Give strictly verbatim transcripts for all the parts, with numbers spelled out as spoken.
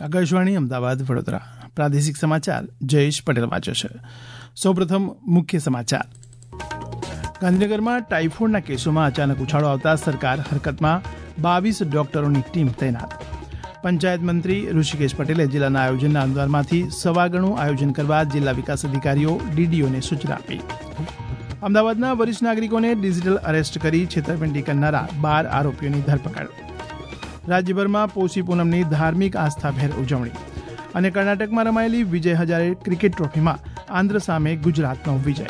આકાશવાણી અમદાવાદ વડોદરા પ્રાદેશિક સમાચાર જયેશ પટેલ વાંચે છે. સૌપ્રથમ મુખ્ય સમાચાર. ગાંધીનગરમાં ટાઇફોઇડના કેસોમાં અચાનક ઉછાળો આવતા સરકાર હરકતમાં, બાવીસ ડોક્ટરોની ટીમ તૈનાત. પંચાયત મંત્રી ઋષિકેશ પટેલે જિલ્લાના આયોજનના અનુદાનમાંથી સવા ગણું આયોજન કરવા જિલ્લા વિકાસ અધિકારીઓ ડીડીઓને સૂચના આપી. અમદાવાદના વરિષ્ઠ નાગરિકોને ડિજિટલ અરેસ્ટ કરી છેતરપિંડી કરનારા બાર આરોપીઓની ધરપકડ. રાજ્યભરમાં પોષી પૂનમની ધાર્મિક આસ્થાભેર ઉજવણી. અને કર્ણાટકમાં રમાયેલી વિજય હજારે ક્રિકેટ ટ્રોફીમાં આંધ્ર સામે ગુજરાતનો વિજય.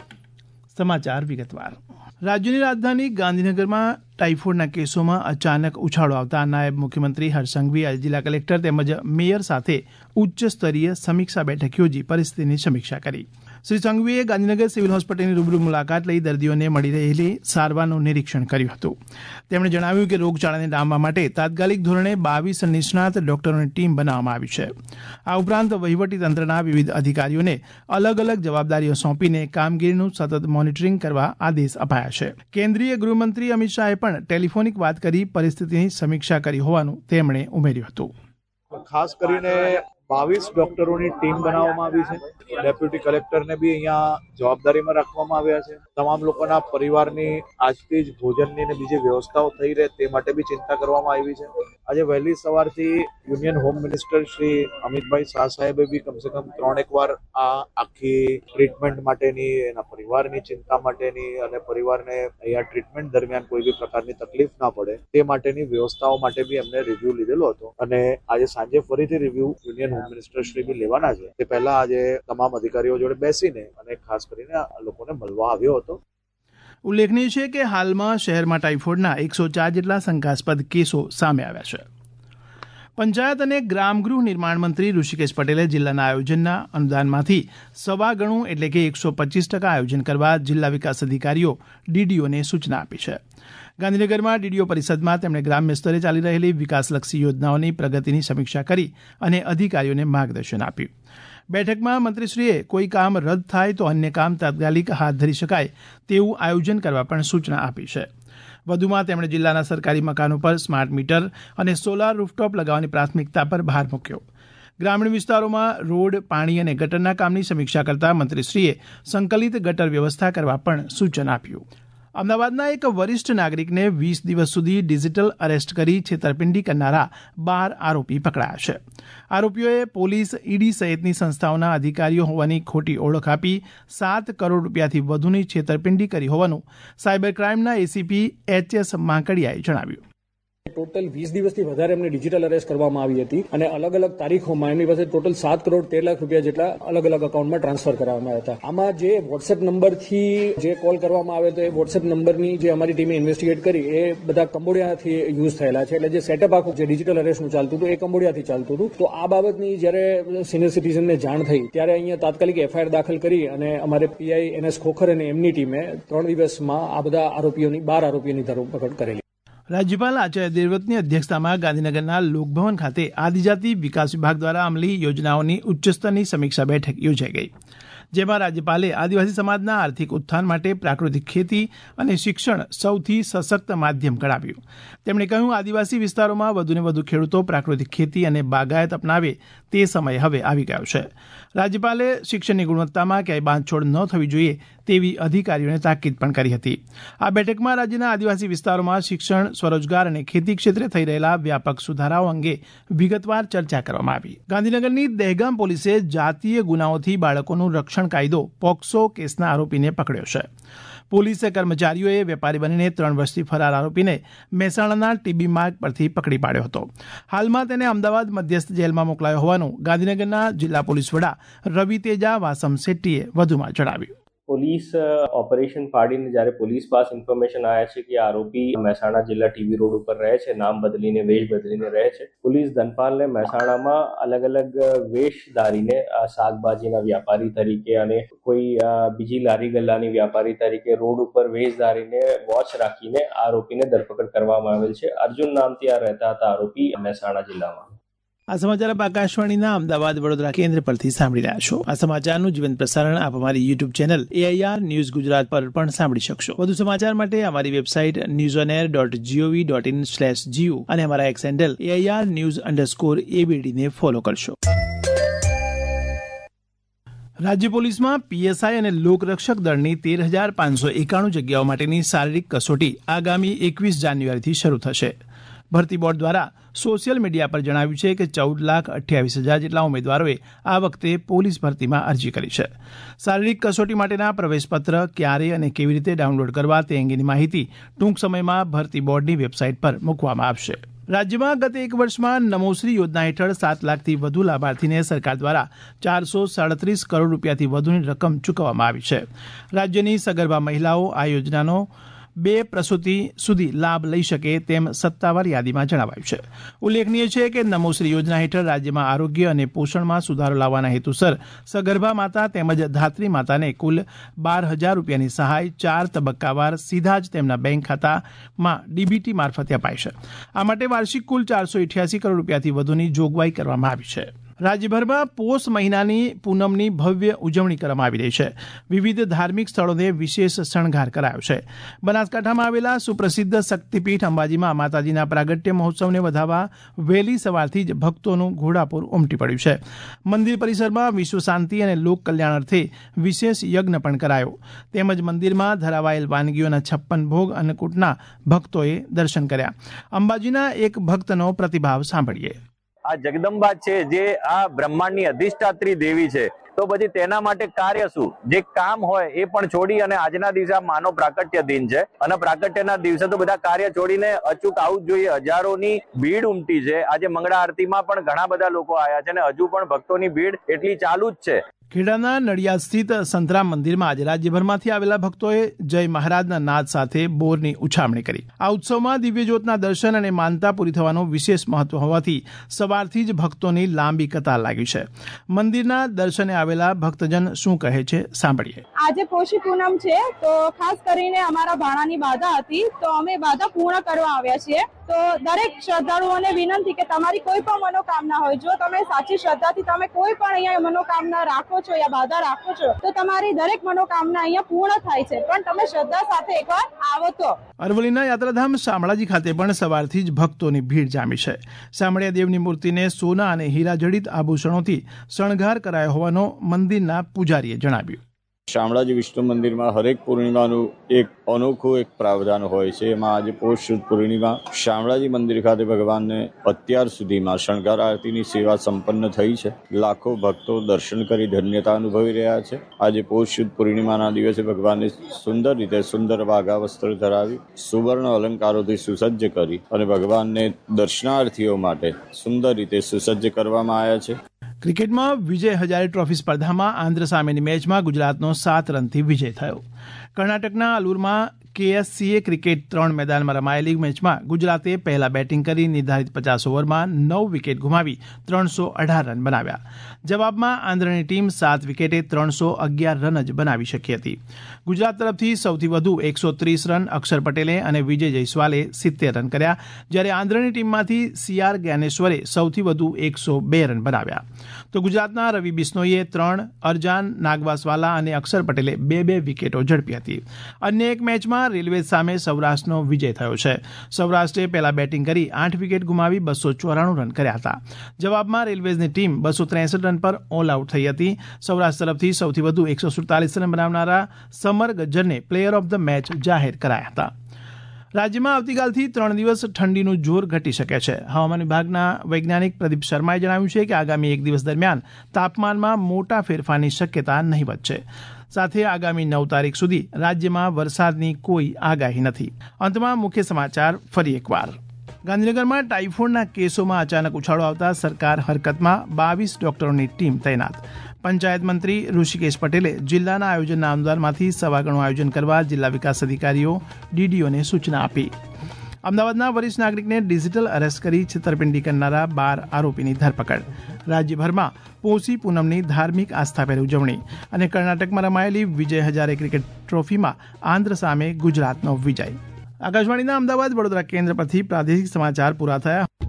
સમાચાર વિગતવાર. રાજ્યની રાજધાની ગાંધીનગરમાં ટાઇફોઇડના કેસોમાં અચાનક ઉછાળો આવતા નાયબ મુખ્યમંત્રી હર્ષ સંઘવી આજે જિલ્લા કલેક્ટર તેમજ મેયર સાથે ઉચ્ચ સ્તરીય સમીક્ષા બેઠક યોજી પરિસ્થિતિની સમીક્ષા કરી. શ્રી સંઘવીએ ગાંધીનગર સિવિલ હોસ્પિટલની રૂબરૂ મુલાકાત લઈ દર્દીઓને મળી રહેલી સારવારનું નિરીક્ષણ કર્યું હતું. તેમણે જણાવ્યું કે રોગચાળાને ડામવા માટે તાત્કાલિક ધોરણે બાવીસ નિષ્ણાત ડોક્ટરોની ટીમ બનાવવામાં આવી છે. આ ઉપરાંત વહીવટીતંત્રના વિવિધ અધિકારીઓને અલગ અલગ જવાબદારીઓ સોંપીને કામગીરીનું સતત મોનિટરિંગ કરવા આદેશ અપાયા છે. કેન્દ્રીય ગૃહમંત્રી અમિત શાહે પણ ટેલિફોનિક વાત કરી પરિસ્થિતિની સમીક્ષા કરી હોવાનું તેમણે ઉમેર્યું હતું. ખાસ કરીને બાવીસ ડોક્ટરોની ટીમ બનાવવામાં આવી છે. ડેપ્યુટી કલેક્ટરને બી અહીંયા જવાબદારીમાં રાખવામાં આવ્યા છે. તમામ લોકોના પરિવારની આજથી જ ભોજનની અને બીજી વ્યવસ્થાઓ થઈ રહે તે માટે બી ચિંતા કરવામાં આવી છે. આજે વહેલી સવારથી union home minister Shri Amitbhai Shah સાહેબે બી કમસે કમ ત્રણ એક વાર આ આખી ટ્રીટમેન્ટ માટેની, એના પરિવારની ચિંતા માટેની અને પરિવારને અહીંયા ટ્રીટમેન્ટ દરમિયાન કોઈ બી પ્રકારની તકલીફ ના પડે તે માટેની વ્યવસ્થાઓ માટે બી એમને રિવ્યુ લીધેલો હતો. અને આજે સાંજે ફરીથી review union home minister Shri બી લેવાના છે. તે પહેલા આજે તમામ અધિકારીઓ જોડે બેસીને અને ખાસ કરીને આ લોકોને મળવા આવ્યો હતો. ઉલ્લેખનીય છે કે હાલમાં શહેરમાં ટાઇફોઇડના એકસો ચાર જેટલા શંકાસ્પદ કેસો સામે આવ્યા છે. પંચાયત અને ગ્રામગૃહ નિર્માણ મંત્રી ઋષિકેશ પટેલે જિલ્લાના આયોજનના અનુદાનમાંથી સવા ગણું એટલે કે એકસો પચીસ ટકા આયોજન કરવા જિલ્લા વિકાસ અધિકારીઓ ડીડીઓને સૂચના આપી છે. ગાંધીનગરમાં ડીડીઓ પરિષદમાં તેમણે ગ્રામ્ય સ્તરે ચાલી રહેલી વિકાસલક્ષી યોજનાઓની પ્રગતિની સમીક્ષા કરી અને અધિકારીઓને માર્ગદર્શન આપ્યું. બેઠકમાં મંત્રીશ્રીએ કોઈ કામ રદ થાય તો અન્ય કામ તાત્કાલિક હાથ ધરી શકાય તેવું આયોજન કરવા પણ સૂચના આપી છે. વધુમાં તેમણે જિલ્લાના સરકારી મકાનો પર સ્માર્ટ મીટર અને સોલાર રૂફટોપ લગાવવાની પ્રાથમિકતા પર ભાર મૂક્યો. ગ્રામીણ વિસ્તારોમાં રોડ, પાણી અને ગટરના કામની સમીક્ષા કરતા મંત્રીશ્રીએ સંકલિત ગટર વ્યવસ્થા કરવા પણ સૂચન આપ્યું. અમદાવાદના એક વરિષ્ઠ નાગરિકને વીસ દિવસ સુધી ડિજિટલ અરેસ્ટ કરી છેતરપિંડી કરનારા બાર આરોપી પકડાયા છે. આરોપીઓએ પોલીસ, ઈડી સહિતની સંસ્થાઓના અધિકારીઓ હોવાની ખોટી ઓળખ આપી સાત કરોડ રૂપિયાથી વધુની છેતરપિંડી કરી હોવાનું સાયબર ક્રાઇમના એસીપી એચ એસ માંકડિયાએ જણાવ્યું. ટોટલ વીસ દિવસથી વધારે એમને ડિજિટલ અરેસ્ટ કરવામાં આવી હતી અને અલગ અલગ તારીખોમાં એમની પાસે ટોટલ સાત કરોડ તેર લાખ રૂપિયા જેટલા અલગ અલગ અકાઉન્ટમાં ટ્રાન્સફર કરવામાં આવ્યા હતા. આમાં જે વોટ્સએપ નંબરથી જે કોલ કરવામાં આવે તો એ વોટ્સએપ નંબરની જે અમારી ટીમે ઇન્વેસ્ટિગેટ કરી એ બધા કંબોડિયાથી યુઝ થયેલા છે. એટલે જે સેટઅપ આખું જે ડિજિટલ અરેસ્ટનું ચાલતું હતું એ કંબોડિયાથી ચાલતું હતું. તો આ બાબતની જ્યારે સિનિયર સિટીઝનને જાણ થઈ ત્યારે અહીંયા તાત્કાલિક એફઆઈઆર દાખલ કરી અને અમારે પીઆઈ એન એસ ખોખર અને એમની ટીમે ત્રણ દિવસમાં આ બધા આરોપીઓની બાર આરોપીઓની ધરપકડ કરેલી. રાજ્યપાલ આચાર્ય દેવવ્રતની અધ્યક્ષતામાં ગાંધીનગરના લોકભવન ખાતે આદિજાતિ વિકાસ વિભાગ દ્વારા અમલી યોજનાઓની ઉચ્ચસ્તરની સમીક્ષા બેઠક યોજાઈ ગઈ. જેમાં રાજ્યપાલે આદિવાસી સમાજના આર્થિક ઉત્થાન માટે પ્રાકૃતિક ખેતી અને શિક્ષણ સૌથી સશક્ત માધ્યમ ગણાવ્યું. તેમણે કહ્યું, આદિવાસી વિસ્તારોમાં વધુને વધુ ખેડૂતો પ્રાકૃતિક ખેતી અને બાગાયત અપનાવે તે સમય હવે આવી ગયો છે. રાજ્યપાલે શિક્ષણની ગુણવત્તામાં ક્યાંય બાંધછોડ ન થવી જોઈએ તેવી અધિકારીઓને તાકીદ પણ કરી હતી. આ બેઠકમાં રાજ્યના આદિવાસી વિસ્તારોમાં શિક્ષણ, સ્વરોજગાર અને ખેતી ક્ષેત્રે થઈ રહેલા વ્યાપક સુધારાઓ અંગે વિગતવાર ચર્ચા કરવામાં આવી. ગાંધીનગરની દહેગામ પોલીસે જાતીય ગુનાઓથી બાળકોનું રક્ષણ કાયદો પોક્સો કેસના આરોપીને પકડ્યો છે. પોલીસે કર્મચારીઓએ વેપારી બનીને ત્રણ વર્ષથી ફરાર આરોપીને મહેસાણાના ટીબી માર્ગ પરથી પકડી પાડ્યો હતો. હાલમાં તેને અમદાવાદ મધ્યસ્થ જેલમાં મોકલાયો હોવાનું ગાંધીનગરના જિલ્લા પોલીસ વડા રવિ તેજા વાસમ શેટ્ટીએ વધુમાં જણાવ્યું. પોલીસ ઓપરેશન પાડીને જ્યારે પોલીસ પાસ ઇન્ફોર્મેશન આવ્યા છે કે આરોપી મહેસાણા જિલ્લા ટીબી રોડ ઉપર રહે છે, નામ બદલીને વેશ બદલીને રહે છે. પોલીસ ધનપાલને મહેસાણામાં અલગ અલગ વેશ ધારીને શાકભાજીના વ્યાપારી તરીકે અને કોઈ બીજી લારી ગલ્લાની વ્યાપારી તરીકે રોડ ઉપર વેશ ધારીને વોચ રાખીને આરોપીને ધરપકડ કરવામાં આવેલ છે. અર્જુન નામથી આ રહેતા હતા આરોપી મહેસાણા જિલ્લામાં. આ સમાચાર આપ આકાશવાણીના અમદાવાદ વડોદરા કેન્દ્ર પરથી સાંભળી રહ્યા છો. આ સમાચારનું જીવંત પ્રસારણ આપ અમારી YouTube channel AIR news Gujarat પર પણ સાંભળી શકશો. વધુ સમાચાર માટે અમારી website news on air dot G O V dot in slash G O અને અમારા X handle AIR news underscore એબીડીને ફોલો કરશો. રાજ્ય પોલીસમાં પીએસઆઈ અને લોકરક્ષક દળની તેર હજાર પાંચસો એકાણું જગ્યાઓ માટેની શારીરિક કસોટી આગામી એકવીસ જાન્યુઆરીથી શરૂ થશે. ભરતી બોર્ડ દ્વારા સોશિયલ મીડિયા પર જણાવ્યું છે કે ચૌદ લાખ અઠ્યાવીસ હજાર જેટલા ઉમેદવારોએ આ વખતે પોલીસ ભરતીમાં અરજી કરી છે. શારીરિક કસોટી માટેના પ્રવેશપત્ર ક્યારે અને કેવી રીતે ડાઉનલોડ કરવા તે અંગેની માહિતી ટૂંક સમયમાં ભરતી બોર્ડની વેબસાઇટ પર મૂકવામાં આવશે. રાજ્યમાં ગત એક વર્ષમાં નમોશ્રી યોજના હેઠળ સાત લાખથી વધુ લાભાર્થીને સરકાર દ્વારા ચારસો સાડત્રીસ કરોડ રૂપિયાથી વધુની રકમ ચૂકવવામાં આવી છે. રાજ્યની સગર્ભા મહિલાઓ આ યોજનાનો બે પ્રસૂતિ સુધી લાભ લઈ શકે તેમ સત્તાવાર યાદીમાં જણાવાયું છે. ઉલ્લેખનીય છે કે નમોશ્રી યોજના હેઠળ રાજ્યમાં આરોગ્ય અને પોષણમાં સુધારો લાવવાના હેતુસર સગર્ભા માતા તેમજ ધાત્રી માતાને કુલ બાર હજાર રૂપિયાની સહાય ચાર તબક્કાવાર સીધા જ તેમના બેંક ખાતામાં ડીબીટી મારફતે અપાય છે. આ માટે વાર્ષિક કુલ ચારસો અઠ્યાસી કરોડ રૂપિયાથી વધુની જોગવાઈ કરવામાં આવી છે. રાજ્યભરમાં પોષ મહિનાની પૂનમની ભવ્ય ઉજવણી કરવામાં આવી રહી છે. વિવિધ ધાર્મિક સ્થળોને વિશેષ શણગાર કરાયો છે. બનાસકાંઠામાં આવેલા સુપ્રસિદ્ધ શક્તિપીઠ અંબાજીમાં માતાજીના પ્રાગટ્ય મહોત્સવને વધાવવા વહેલી સવારથી જ ભક્તોનું ઘોડાપૂર ઉમટી પડ્યું છે. મંદિર પરિસરમાં વિશ્વ શાંતિ અને લોક કલ્યાણ અર્થે વિશેષ યજ્ઞ પણ કરાયો. તેમજ મંદિરમાં ધરાવાયેલ વાનગીઓના છપ્પન ભોગ અન્નકૂટના ભક્તોએ દર્શન કર્યા. અંબાજીના એક ભક્તનો પ્રતિભાવ સાંભળીએ. આ જગદંબા છે જે આ બ્રહ્માંડની અધિષ્ઠાત્રી દેવી છે, તો પછી તેના માટે કાર્ય શું, જે કામ હોય એ પણ છોડી અને આજના દિવસે આ માનવ પ્રાકટ્ય દિન છે અને પ્રાકટ્યના દિવસે તો બધા કાર્ય છોડીને અચૂક આવું જ જોઈએ. હજારોની ભીડ ઉમટી છે. આજે મંગળા આરતીમાં પણ ઘણા બધા લોકો આવ્યા છે અને હજુ પણ ભક્તોની ભીડ એટલી ચાલુ જ છે. ખેડાના નડિયાદ સ્થિત સંતરામ મંદિરમાં આજે રાજ્યભરમાંથી આવેલા ભક્તોએ જય મહારાજના નાદ સાથે બોરની ઉછામણી કરી. આ ઉત્સવમાં દિવ્યજ્યોતના દર્શન અને માનતા પૂરી થવાનું વિશેષ મહત્વ હોવાથી સવારથી જ ભક્તોની લાંબી કતાર લાગી છે. મંદિરના દર્શને આવેલા ભક્તજન શું કહે છે સાંભળીએ. આજે પોષી પૂનમ છે, તો ખાસ કરીને અમારા ભાણાની બાધા હતી, તો અમે બાધા પૂર્ણ કરવા આવ્યા છીએ. તો દરેક શ્રદ્ધાળુઓને વિનંતી કે તમારી કોઈ પણ મનોકામના હોય, જો તમે સાચી શ્રદ્ધાથી તમે કોઈ પણ અહીંયા મનોકામના રાખો છો યા બાધા રાખો છો, તો તમારી દરેક મનોકામના અહીંયા પૂર્ણ થાય છે. પણ તમે શ્રદ્ધા સાથે એકવાર આવો તો. અરવલ્લીના યાત્રાધામ શામળાજી ખાતે પણ સવારથી જ ભક્તોની ભીડ જામી છે. શામળિયા દેવની મૂર્તિને સોના અને હીરા જડિત આભૂષણોથી શણગાર કરાયો હોવાનો મંદિરના પૂજારીએ જણાવ્યું. શામળાજી વિષ્ણુ મંદિરમાં હરેક પૂર્ણિમાનું એક અનોખું એક પ્રાવધાન હોય છે. એમાં આજે પોષ શુદ્ધ પૂર્ણિમા શામળાજી મંદિર ખાતે ભગવાનને અત્યાર સુધીમાં શણગાર આરતીની સેવા સંપન્ન થઈ છે. લાખો ભક્તો દર્શન કરી ધન્યતા અનુભવી રહ્યા છે. આજે પોષ શુદ્ધ પૂર્ણિમાના દિવસે ભગવાનને સુંદર રીતે સુંદર વાઘા વસ્ત્ર ધરાવી સુવર્ણ અલંકારોથી સુસજ્જ કરી અને ભગવાનને દર્શનાર્થીઓ માટે સુંદર રીતે સુસજ્જ કરવામાં આવ્યા છે. ક્રિકેટમાં વિજય હજારે ટ્રોફી સ્પર્ધામાં આંધ્ર સામેની મેચમાં ગુજરાતનો સાત રનથી વિજય થયો. કર્ણાટકના અલુરમાં કેએસસીએ ક્રિકેટ ત્રણ મેદાનમાં રમાયેલી મેચમાં ગુજરાતે પહેલા બેટિંગ કરી નિર્ધારિત પચાસ ઓવરમાં નવ વિકેટ ગુમાવી ત્રણસો અઢાર રન બનાવ્યા. જવાબમાં આંધ્રની ટીમ સાત વિકેટે ત્રણસો અગિયાર રન જ બનાવી શકી હતી. ગુજરાત તરફથી સૌથી વધુ એકસો ત્રીસ રન અક્ષર પટેલે અને વિજય જયસ્વાલે સિત્તેર રન કર્યા, જ્યારે આંધ્રની ટીમમાંથી સીઆર જ્ઞાનેશ્વરે સૌથી વધુ એકસો બે રન બનાવ્યા. તો ગુજરાતના રવિ બિશ્નોઈએ ત્રણ, અરજાન નાગવાસવાલા અને અક્ષર પટેલે બે બે વિકેટો ઝડપી હતી. અન્ય એક મેચમાં રેલવે સામે સૌરાષ્ટ્રનો વિજય થયો છે. સૌરાષ્ટ્રે પહેલા બેટિંગ કરી આઠ વિકેટ ગુમાવી બસો ચોરાણું રન કર્યા હતા. જવાબમાં રેલવેઝની ટીમ બસો ત્રેસઠ રન પર ઓલ આઉટ થઈ હતી. સૌરાષ્ટ્ર તરફથી સૌથી વધુ એકસો સુડતાલીસ રન બનાવનારા સમર ગજ્જરને પ્લેયર ઓફ ધ મેચ જાહેર કરાયા હતા. રાજ્યમાં આવતીકાલથી ત્રણ દિવસ ઠંડીનું જોર ઘટી શકે છે. હવામાન વિભાગના વૈજ્ઞાનિક પ્રદીપ શર્માએ જણાવ્યું છે કે આગામી એક દિવસ દરમિયાન તાપમાનમાં મોટા ફેરફારની શક્યતા નહીવત છે. સાથે આગામી નવ તારીખ સુધી રાજ્યમાં વરસાદની કોઈ આગાહી નથી. અંતમાં મુખ્ય સમાચાર ફરી એકવાર. ગાંધીનગરમાં ટાઇફોઇડના કેસોમાં અચાનક ઉછાળો આવતા સરકાર હરકતમાં, બાવીસ ડોક્ટરોની ટીમ તૈનાત. પંચાયત મંત્રી ઋષિકેશ પટેલે જિલ્લાના આયોજનના અનુદાનમાંથી સવા ગણું આયોજન કરવા જિલ્લા વિકાસ અધિકારીઓ ડીડીઓને સૂચના આપી. અમદાવાદના વરિષ્ઠ નાગરિકને ડિજિટલ અરેસ્ટ કરી છેતરપિંડી કરનારા બાર આરોપીની ધરપકડ. રાજ્યભરમાં પોષી પૂનમની ધાર્મિક આસ્થાભેર ઉજવણી અને કર્ણાટકમાં રમાયેલી વિજય હજારે ક્રિકેટ ટ્રોફીમાં આંધ્ર સામે ગુજરાતનો વિજય. આકાશવાણીના અમદાવાદ વડોદરા કેન્દ્ર પરથી પ્રાદેશિક સમાચાર પૂરા થયા.